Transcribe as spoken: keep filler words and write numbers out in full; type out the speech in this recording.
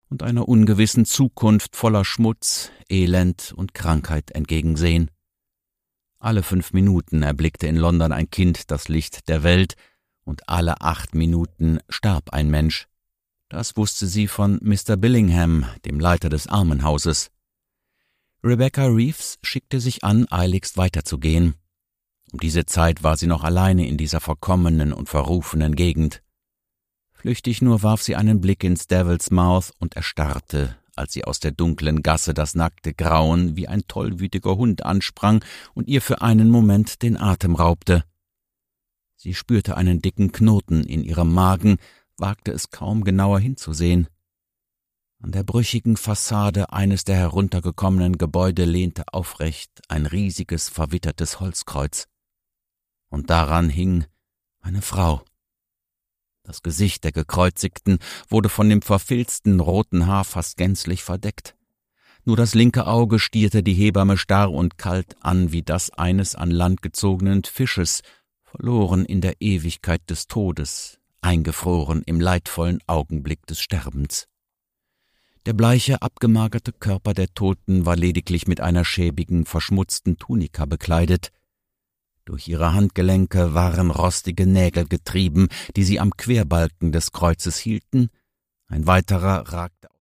und einer ungewissen Zukunft voller Schmutz, Elend und Krankheit entgegensehen. Alle fünf Minuten erblickte in London ein Kind das Licht der Welt, und alle acht Minuten starb ein Mensch. Das wusste sie von Mister Billingham, dem Leiter des Armenhauses. Rebecca Reeves schickte sich an, eiligst weiterzugehen. Um diese Zeit war sie noch alleine in dieser verkommenen und verrufenen Gegend. Flüchtig nur warf sie einen Blick ins Devil's Mouth und erstarrte, als sie aus der dunklen Gasse das nackte Grauen wie ein tollwütiger Hund ansprang und ihr für einen Moment den Atem raubte. Sie spürte einen dicken Knoten in ihrem Magen, wagte es kaum genauer hinzusehen. An der brüchigen Fassade eines der heruntergekommenen Gebäude lehnte aufrecht ein riesiges, verwittertes Holzkreuz. Und daran hing eine Frau. Das Gesicht der Gekreuzigten wurde von dem verfilzten roten Haar fast gänzlich verdeckt. Nur das linke Auge stierte die Hebamme starr und kalt an wie das eines an Land gezogenen Fisches, verloren in der Ewigkeit des Todes, eingefroren im leidvollen Augenblick des Sterbens. Der bleiche, abgemagerte Körper der Toten war lediglich mit einer schäbigen, verschmutzten Tunika bekleidet. Durch ihre Handgelenke waren rostige Nägel getrieben, die sie am Querbalken des Kreuzes hielten. Ein weiterer ragte